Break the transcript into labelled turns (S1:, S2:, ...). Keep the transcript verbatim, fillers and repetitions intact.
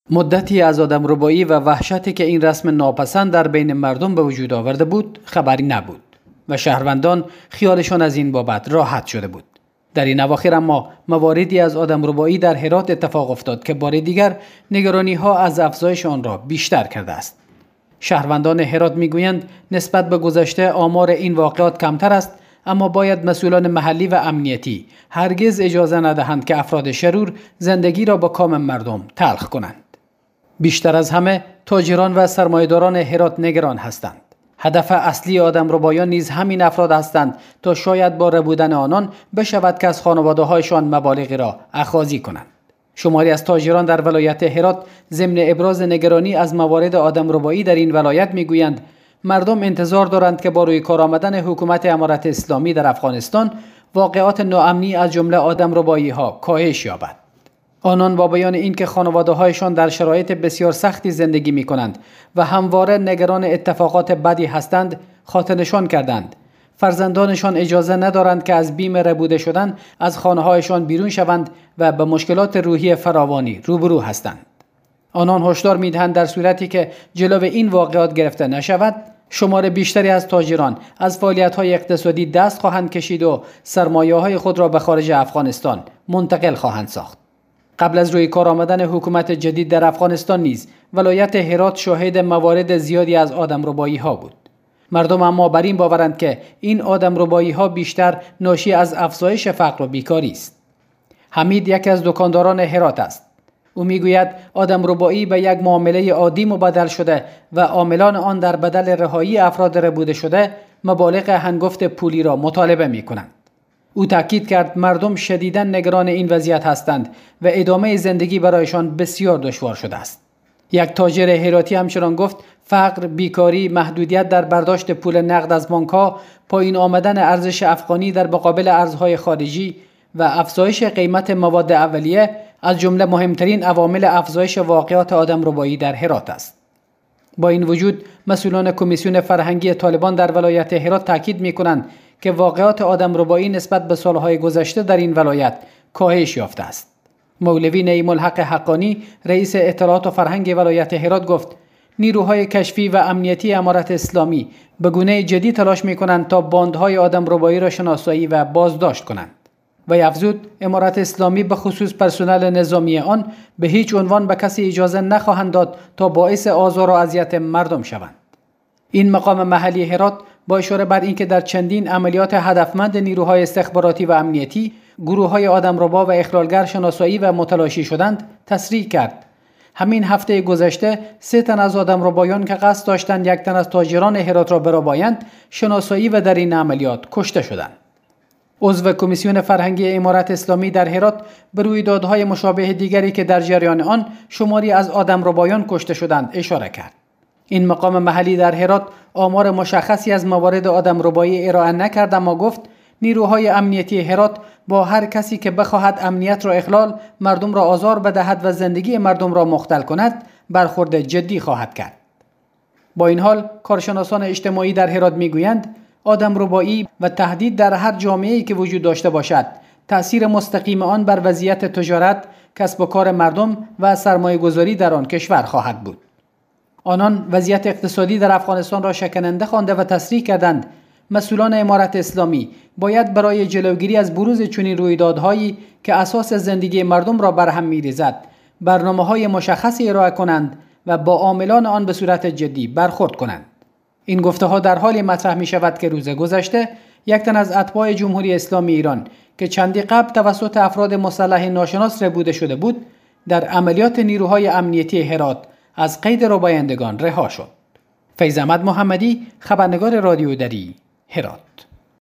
S1: مدتی از آدمربایی و وحشتی که این رسم ناپسند در بین مردم به وجود آورده بود خبری نبود و شهروندان خیالشان از این بابت راحت شده بود. در این اواخر اما مواردی از آدمربایی در هرات اتفاق افتاد که بار دیگر نگرانی ها از افزایش آن را بیشتر کرده است. شهروندان هرات میگویند نسبت به گذشته آمار این واقعات کمتر است، اما باید مسئولان محلی و امنیتی هرگز اجازه ندهند که افراد شرور زندگی را با کام مردم تلخ کنند. بیشتر از همه تاجران و سرمایه‌داران هرات نگران هستند. هدف اصلی آدمربایان نیز همین افراد هستند تا شاید با ربودن آنان بشود که از خانواده‌هایشان مبالغی را اخاذی کنند. شماری از تاجران در ولایت هرات ضمن ابراز نگرانی از موارد آدمربایی در این ولایت میگویند مردم انتظار دارند که با روی کار آمدن حکومت امارت اسلامی در افغانستان واقعات ناامنی از جمله آدمربایی‌ها کاهش یابد. آنان با بیان اینکه خانواده‌هایشان در شرایط بسیار سختی زندگی می‌کنند و همواره نگران اتفاقات بدی هستند، خاطر نشان کردند فرزندانشان اجازه ندارند که از بیم ربوده شدن از خانه‌هایشان بیرون شوند و به مشکلات روحی فراوانی روبرو هستند. آنان هشدار می‌دهند در صورتی که جلو این واقعات گرفته نشود، شمار بیشتری از تاجران از فعالیت‌های اقتصادی دست خواهند کشید و سرمایه‌های خود را به خارج افغانستان منتقل خواهند ساخت. قبل از روی کار آمدن حکومت جدید در افغانستان نیز ولایت هرات شاهد موارد زیادی از آدمربایی ها بود. مردم اما بر این باورند که این آدمربایی ها بیشتر ناشی از افزایش فقر و بیکاری است. حمید یکی از دکانداران هرات است. او میگوید آدمربایی به یک معامله عادی مبدل شده و عاملان آن در بدل رهایی افراد ربوده شده مبالغ هنگفت پولی را مطالبه میکنند. او تاکید کرد مردم شدیداً نگران این وضعیت هستند و ادامه زندگی برایشان بسیار دشوار شده است. یک تاجر هراتی همچنان گفت فقر، بیکاری، محدودیت در برداشت پول نقد از بانک‌ها، پایین آمدن ارزش افغانی در مقابل ارزهای خارجی و افزایش قیمت مواد اولیه از جمله مهمترین عوامل افزایش واقعات آدمربایی در هرات است. با این وجود مسئولان کمیسیون فرهنگی طالبان در ولایت هرات تاکید می‌کنند که واقعات آدمربایی نسبت به سالهای گذشته در این ولایت کاهش یافته است. مولوی نعیم الحق حقانی رئیس اطلاعات و فرهنگ ولایت هرات گفت نیروهای کشفی و امنیتی امارت اسلامی به گونه جدی تلاش می‌کنند تا باندهای آدمربایی را شناسایی و بازداشت کنند. و افزود امارت اسلامی به خصوص پرسنل نظامی آن به هیچ عنوان به کسی اجازه نخواهند داد تا باعث آزار و اذیت مردم شوند. این مقام محلی هرات با اشاره بر اینکه در چندین عملیات هدفمند نیروهای استخباراتی و امنیتی گروه‌های آدمربا و اخلالگر شناسایی و متلاشی شدند تصریح کرد. همین هفته گذشته سه تن از آدمربایان که قصد داشتند یک تن از تاجران هرات را بربایند شناسایی و در این عملیات کشته شدند. عضو کمیسیون فرهنگی امارت اسلامی در هرات به رویدادهای مشابه دیگری که در جریان آن شماری از آدمربایان کشته شدند اشاره کرد. این مقام محلی در هرات آمار مشخصی از موارد آدمربایی ارائه نکرد، اما گفت نیروهای امنیتی هرات با هر کسی که بخواهد امنیت را اخلال، مردم را آزار بدهد و زندگی مردم را مختل کند برخورد جدی خواهد کرد. با این حال کارشناسان اجتماعی در هرات میگویند آدمربایی و تهدید در هر جامعه‌ای که وجود داشته باشد تأثیر مستقیم آن بر وضعیت تجارت، کسب و کار مردم و سرمایه‌گذاری در آن کشور خواهد بود. آنان وضعیت اقتصادی در افغانستان را شکننده خوانده و تصریح کردند مسئولان امارت اسلامی باید برای جلوگیری از بروز چنین رویدادهایی که اساس زندگی مردم را برهم می‌ریزد برنامه‌های مشخصی ارائه کنند و با عاملان آن به صورت جدی برخورد کنند. این گفته‌ها در حالی مطرح می‌شود که روز گذشته یک تن از اتباع جمهوری اسلامی ایران که چندی قبل توسط افراد مسلح ناشناس ربوده شده بود در عملیات نیروهای امنیتی هرات از قید ربایندگان رها شد. فیض احمد محمدی، خبرنگار رادیو دری، هرات.